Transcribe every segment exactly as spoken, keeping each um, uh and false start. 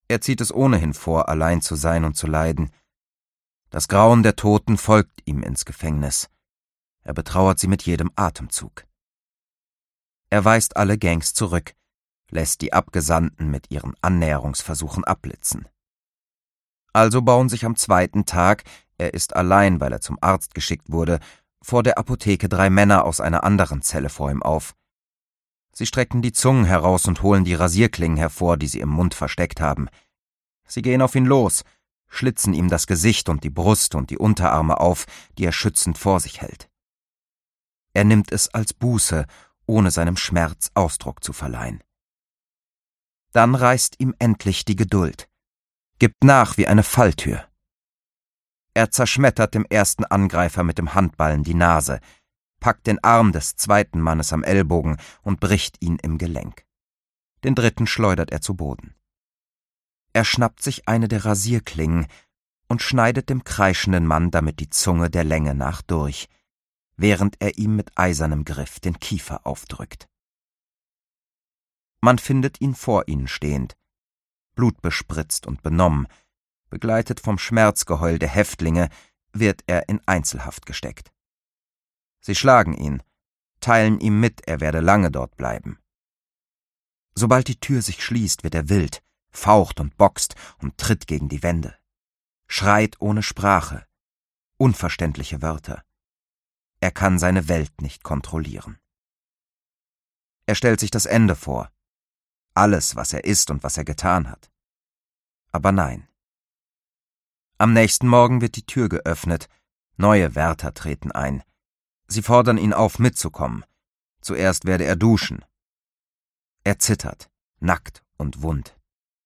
Er zieht es ohnehin vor, allein zu sein und zu leiden. Das Grauen der Toten folgt ihm ins Gefängnis. Er betrauert sie mit jedem Atemzug. Er weist alle Gangs zurück, lässt die Abgesandten mit ihren Annäherungsversuchen abblitzen. Also bauen sich am zweiten Tag, er ist allein, weil er zum Arzt geschickt wurde, vor der Apotheke drei Männer aus einer anderen Zelle vor ihm auf. Sie strecken die Zungen heraus und holen die Rasierklingen hervor, die sie im Mund versteckt haben. Sie gehen auf ihn los, schlitzen ihm das Gesicht und die Brust und die Unterarme auf, die er schützend vor sich hält. Er nimmt es als Buße, ohne seinem Schmerz Ausdruck zu verleihen. Dann reißt ihm endlich die Geduld, gibt nach wie eine Falltür. Er zerschmettert dem ersten Angreifer mit dem Handballen die Nase, packt den Arm des zweiten Mannes am Ellbogen und bricht ihn im Gelenk. Den dritten schleudert er zu Boden. Er schnappt sich eine der Rasierklingen und schneidet dem kreischenden Mann damit die Zunge der Länge nach durch, während er ihm mit eisernem Griff den Kiefer aufdrückt. Man findet ihn vor ihnen stehend, blutbespritzt und benommen. Begleitet vom Schmerzgeheul der Häftlinge wird er in Einzelhaft gesteckt. Sie schlagen ihn, teilen ihm mit, er werde lange dort bleiben. Sobald die Tür sich schließt, wird er wild, faucht und boxt und tritt gegen die Wände. Schreit ohne Sprache, unverständliche Wörter. Er kann seine Welt nicht kontrollieren. Er stellt sich das Ende vor, alles, was er ist und was er getan hat. Aber nein. Am nächsten Morgen wird die Tür geöffnet, neue Wärter treten ein. Sie fordern ihn auf, mitzukommen. Zuerst werde er duschen. Er zittert, nackt und wund.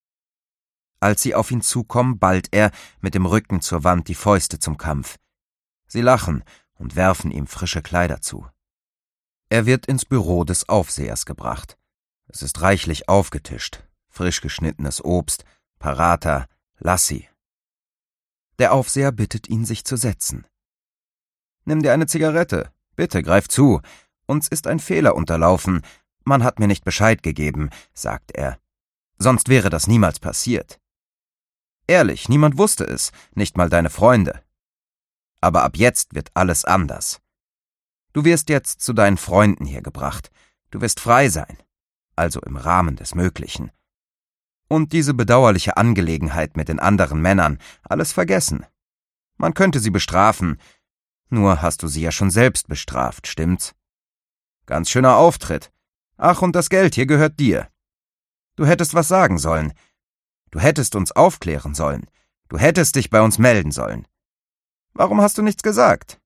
Als sie auf ihn zukommen, ballt er mit dem Rücken zur Wand die Fäuste zum Kampf. Sie lachen und werfen ihm frische Kleider zu. Er wird ins Büro des Aufsehers gebracht. Es ist reichlich aufgetischt, frisch geschnittenes Obst, Paratha, Lassi. Der Aufseher bittet ihn, sich zu setzen. »Nimm dir eine Zigarette. Bitte, greif zu. Uns ist ein Fehler unterlaufen. Man hat mir nicht Bescheid gegeben«, sagt er. »Sonst wäre das niemals passiert. Ehrlich, niemand wusste es, nicht mal deine Freunde. Aber ab jetzt wird alles anders. Du wirst jetzt zu deinen Freunden hier gebracht. Du wirst frei sein, also im Rahmen des Möglichen. Und diese bedauerliche Angelegenheit mit den anderen Männern, alles vergessen. Man könnte sie bestrafen, nur hast du sie ja schon selbst bestraft, stimmt's? Ganz schöner Auftritt. Ach, und das Geld hier gehört dir. Du hättest was sagen sollen. Du hättest uns aufklären sollen. Du hättest dich bei uns melden sollen. Warum hast du nichts gesagt?«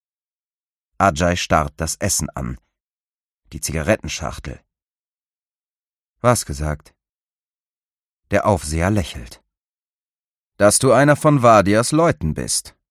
Ajay starrt das Essen an. Die Zigarettenschachtel. »Was gesagt?« Der Aufseher lächelt. »Dass du einer von Wadias Leuten bist.